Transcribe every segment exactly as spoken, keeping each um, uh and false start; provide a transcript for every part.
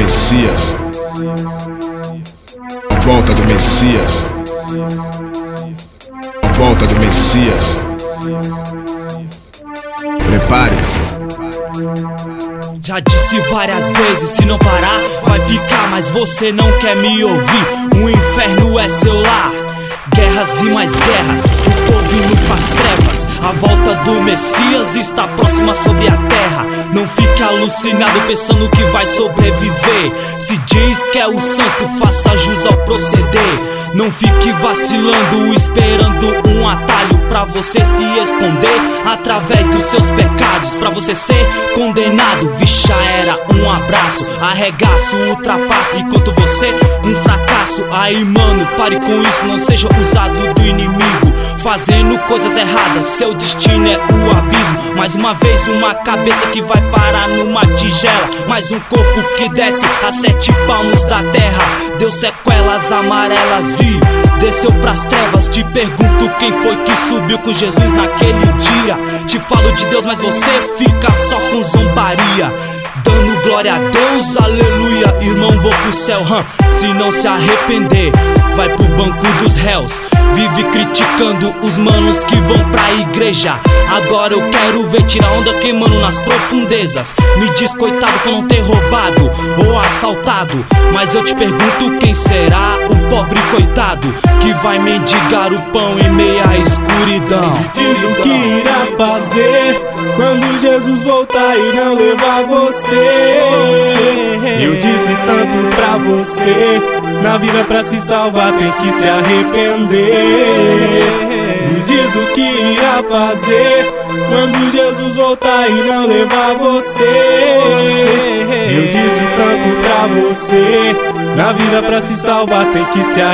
Messias, a volta do Messias, a volta do Messias. Prepare-se. Já disse várias vezes, se não parar vai ficar, mas você não quer me ouvir. O inferno é seu lar, guerras e mais guerras, o povo indo pras trevas. A volta do Messias está próxima sobre a terra. Não fique alucinado pensando que vai sobreviver. Se diz que é o santo, faça jus ao proceder. Não fique vacilando, esperando um atalho pra você se esconder através dos seus pecados, pra você ser condenado. Vixe, já era um abraço, arregaço, ultrapasse enquanto você um fracasso. Aí mano, pare com isso, não seja usado do inimigo fazendo coisas erradas, seu destino é o abismo. Mais uma vez uma cabeça que vai parar numa tigela, mais um corpo que desce a sete palmos da terra. Deu sequelas amarelas e desceu pras trevas. Te pergunto quem foi que subiu com Jesus naquele dia. Te falo de Deus, mas você fica só com zombaria, dando glória a Deus, aleluia. Irmão, vou pro céu, hum. Se não se arrepender, vai pro banco dos réus. Vive criticando os manos que vão pra igreja. Agora eu quero ver tirar onda queimando nas profundezas. Me diz coitado por não ter roubado ou assaltado, mas eu te pergunto quem será o pobre coitado que vai mendigar o pão em meia escuridão. Diz o que irá fazer quando Jesus voltar e não levar você. Eu disse tanto pra você, na vida pra se salvar tem que se arrepender. Me diz o que irá fazer quando Jesus voltar e não levar você. Eu disse tanto pra você, na vida pra se salvar tem que se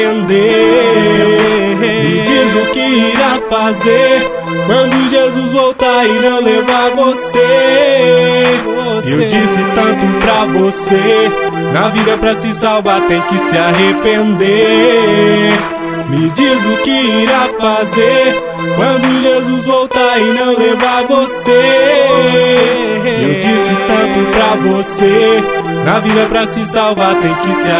arrepender. Me diz o que irá fazer quando Jesus voltar e não levar você. Eu disse tanto pra você, na vida pra se salvar tem que se arrepender. Me diz o que irá fazer quando Jesus voltar e não levar você. Eu disse tanto pra você, na vida pra se salvar tem que se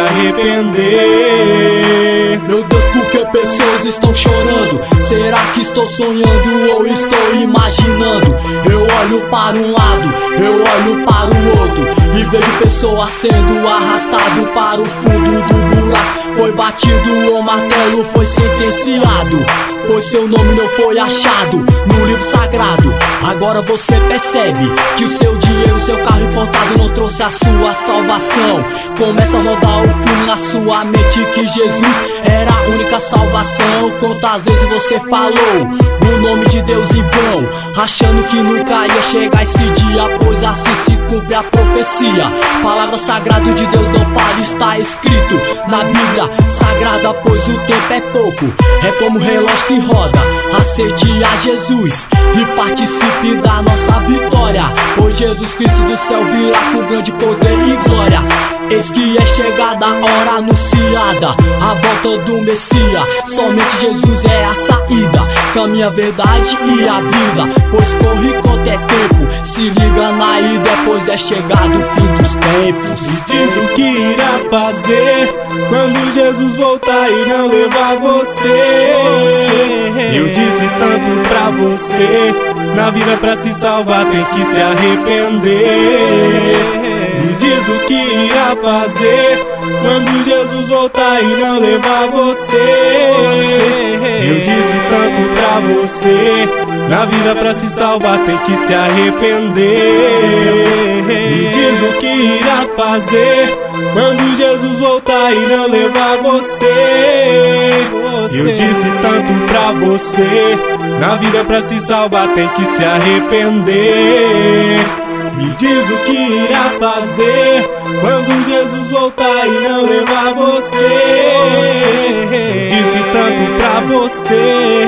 arrepender. Meu Deus, por que pessoas estão chorando? Será que estou sonhando ou estou imaginando? Eu olho para um lado, eu olho para o outro e vejo pessoas sendo arrastado para o fundo do buraco. Foi batido o martelo, foi sentenciado, pois seu nome não foi achado no livro sagrado. Agora você percebe que o seu dinheiro, seu carro importado não trouxe a sua salvação. Começa a rodar o filme na sua mente que Jesus era a única salvação. Quantas vezes você falou o nome de Deus em vão, achando que nunca ia chegar esse dia, pois assim se cumpre a profecia. Palavra sagrada de Deus não falha, está escrito na Bíblia sagrada, pois o tempo é pouco, é como um relógio que roda. Aceite a Jesus e participe da nossa vitória, pois Jesus Cristo do céu virá com grande poder e glória. Eis que é chegada a hora anunciada, a volta do Messias. Somente Jesus é a saída, caminho, a verdade e a vida, pois corre quanto é tempo. Se liga na ida, pois é chegado o fim dos tempos. Me diz o que irá fazer quando Jesus voltar e não levar você. Eu disse tanto pra você, na vida pra se salvar tem que se arrepender. Me diz o que irá fazer quando Jesus voltar e não levar você. Eu disse tanto pra você, na vida pra se salvar tem que se arrepender. Me diz o que irá fazer quando Jesus voltar e não levar você. Eu disse tanto pra você, na vida pra se salvar tem que se arrepender. Me diz o que irá fazer quando Jesus voltar e não levar você. Eu disse tanto pra você.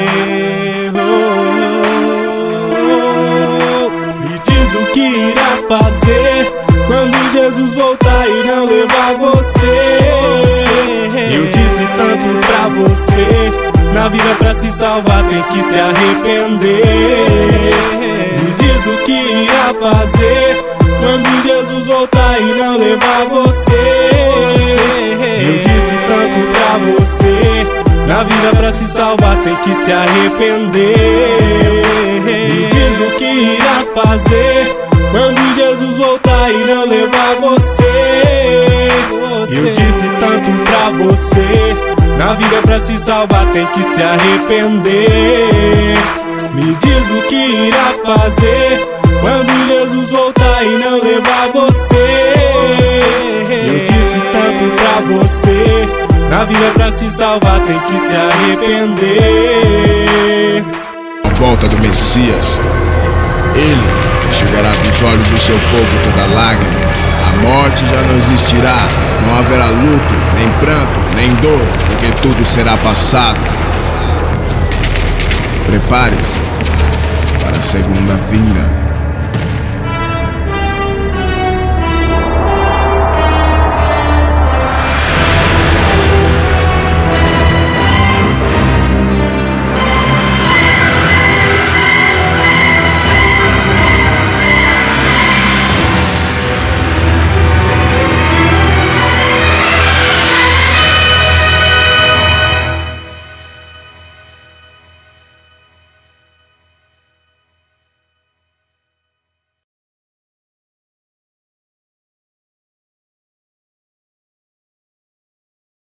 Me diz o que irá fazer quando Jesus voltar e não levar você. Eu disse tanto pra você, na vida pra se salvar tem que se arrepender. Me diz o que irá fazer quando Jesus voltar e não levar você. Eu disse tanto pra você, na vida pra se salvar tem que se arrepender. Me diz o que irá fazer quando Jesus voltar e não levar você. Eu disse tanto pra você, na vida pra se salvar tem que se arrepender. Me diz o que irá fazer quando Jesus voltar e não levar você. Eu disse tanto pra você, na vida pra se salvar tem que se arrepender. A volta do Messias, ele enxugará dos olhos do seu povo toda lágrima. A morte já não existirá, não haverá luto, nem pranto, nem dor, porque tudo será passado. Prepare-se para a segunda vinda.